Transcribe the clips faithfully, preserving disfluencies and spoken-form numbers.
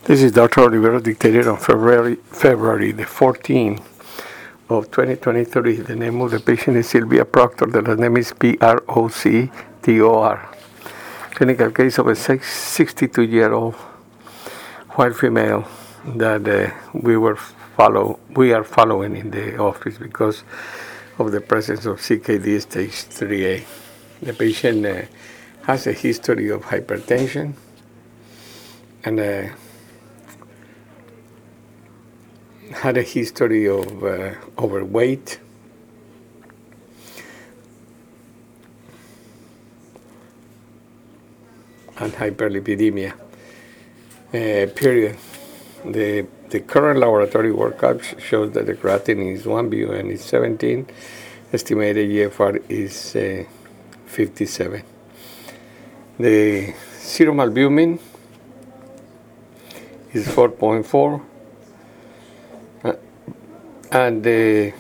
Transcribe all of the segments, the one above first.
This is Doctor Olivero, dictated on February February the fourteenth of twenty twenty-three. The name of the patient is Sylvia Proctor. The last name is P R O C T O R. Clinical case of a sixty-two-year-old white female that uh, we were follow we are following in the office because of the presence of C K D stage three A. The patient uh, has a history of hypertension and uh, had a history of uh, overweight, and hyperlipidemia. Uh, period. The the current laboratory workup shows that the creatinine is one, B U N is seventeen, estimated G F R is uh, fifty-seven. The serum albumin is four point four. And the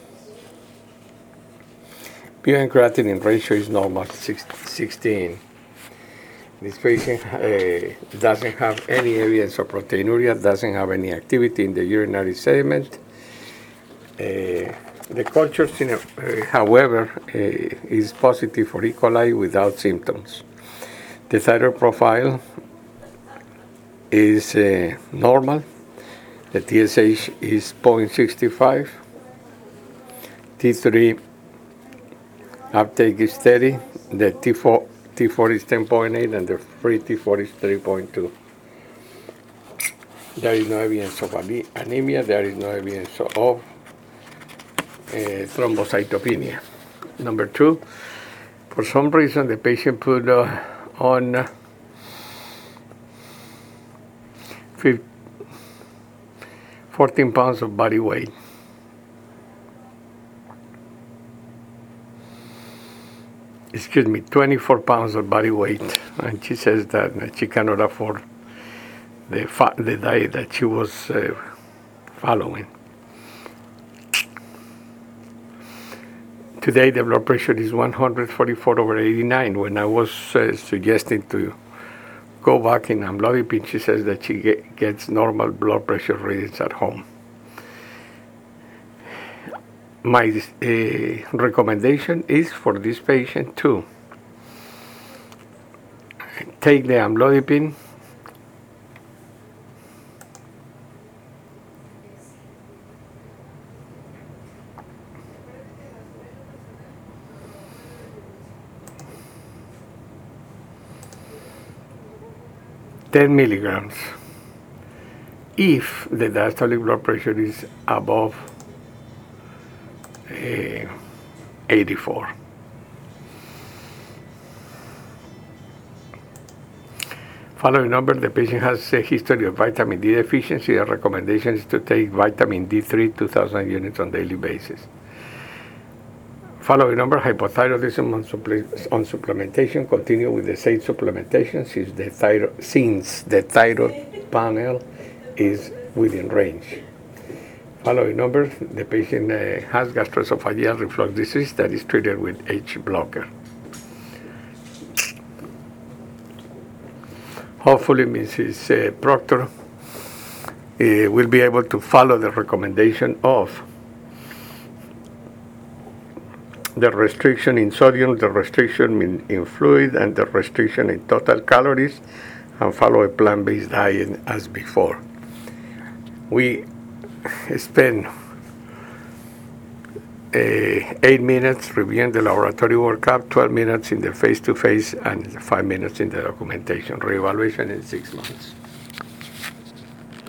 B U N creatinine ratio is normal, sixteen. This patient uh, doesn't have any evidence of proteinuria, doesn't have any activity in the urinary sediment. Uh, the culture, uh, however, uh, is positive for E. coli without symptoms. The thyroid profile is uh, normal. The T S H is zero point six five. T three uptake is steady. The T four, T four is ten point eight and the free T four is three point two. There is no evidence of anemia. There is no evidence of uh, thrombocytopenia. Number two, for some reason the patient put uh, on uh, fourteen pounds of body weight. Excuse me, twenty-four pounds of body weight. And she says that she cannot afford the, fa- the diet that she was uh, following. Today the blood pressure is one forty-four over eighty-nine. When I was uh, suggesting to go back in amlodipine, she says that she get, gets normal blood pressure readings at home. My uh, recommendation is for this patient to take the amlodipine ten milligrams if the diastolic blood pressure is above uh, eighty-four. Following number, the patient has a history of vitamin D deficiency. The recommendation is to take vitamin D three, two thousand units on daily basis. Following number, hypothyroidism on, supple- on supplementation. Continue with the same supplementation since the, thyro- since the thyroid panel is within range. Following number, the patient uh, has gastroesophageal reflux disease that is treated with H blocker. Hopefully, Missus Uh, Proctor uh, will be able to follow the recommendation of the restriction in sodium, the restriction in, in fluid, and the restriction in total calories, and follow a plant-based diet as before. We spend uh, eight minutes reviewing the laboratory workup, twelve minutes in the face-to-face, and five minutes in the documentation. Reevaluation in six months.